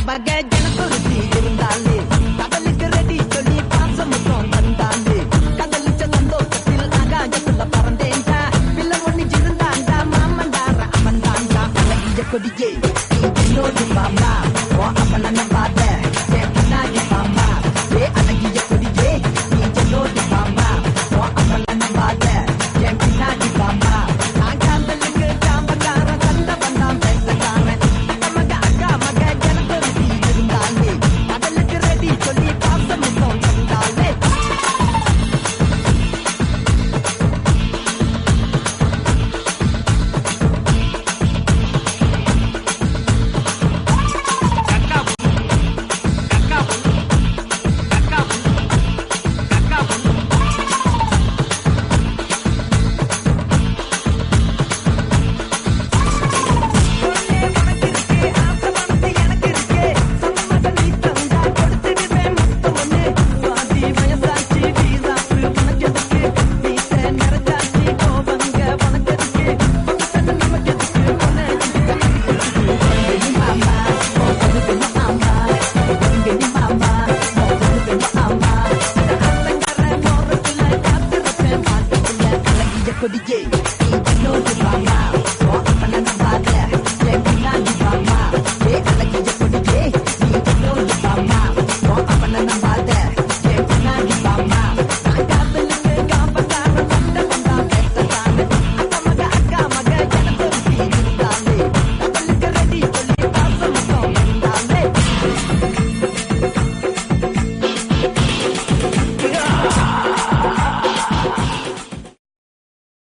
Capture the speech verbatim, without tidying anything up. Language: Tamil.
வகை ஜனக்குருத்தி இருந்தாலே கடலுக்கு ரெடி சொல்லி பாசம் தந்தாலே கதலிச்ச சந்தோஷத்தில் ஆகாயத்துல பறந்தேன்டா பிள்ளை ஒண்ணு இருந்தாண்டா மாமண்டார அவன் தாண்டா அழகிய கொடியே என்னோடு மாமா ஓ அப்பன பாத பின்னாடி மாமா ஏ அழகிய கொடியே நீ என்னோடு மாமா ஓ அப்பன பாத என் பின்னாடி மாமா நான் காதலுக்கு சாம்பக்கார சந்த வந்தான் பேசக்காரன் மக அக்கா மக ஜனக்குருத்தி இருந்தாலே கடலுக்கு ரெடி சொல்லி பாசம் தந்தாலே கொடியே என்னோடு மாமா ஓ அப்பன பாத என் பின்னாடி மாமா ஏ அழகிய கொடியே நீ என்னோடு மாமா ஓ அப்பன பாத